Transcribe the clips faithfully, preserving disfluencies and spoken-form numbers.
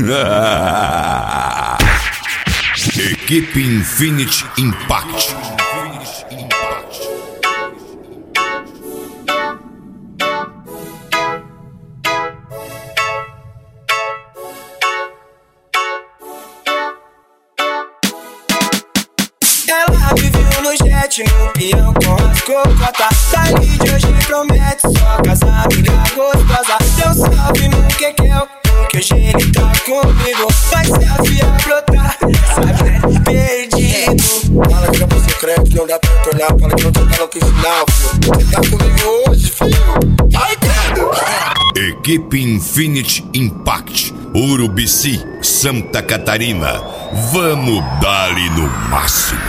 Equipe Infinity Impact. Ela me viu no jet, no peão com as cocotas. Dali de hoje promete só casa, amiga gostosa. Deu salve no Kekel, porque hoje ele tá comigo. Vai se afiar brotar, sabe, né? Perdido. Fala que não é secreto, não dá pra olhar. Fala que não tô falando que final, filho. Você tá comigo hoje, filho. Ai, credo. Equipe Infinity Impact, Urubici, Santa Catarina. Vamos dar-lhe no máximo.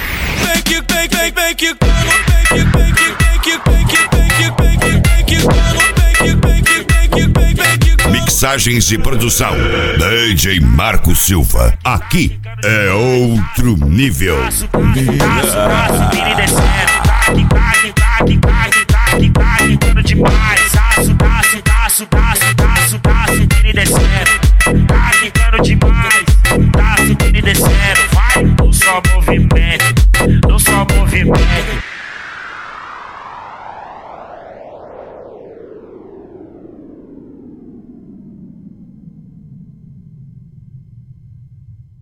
Mixagens e produção D J Marco Silva. Aqui é outro nível. Demais, aço, aço, aço, aço.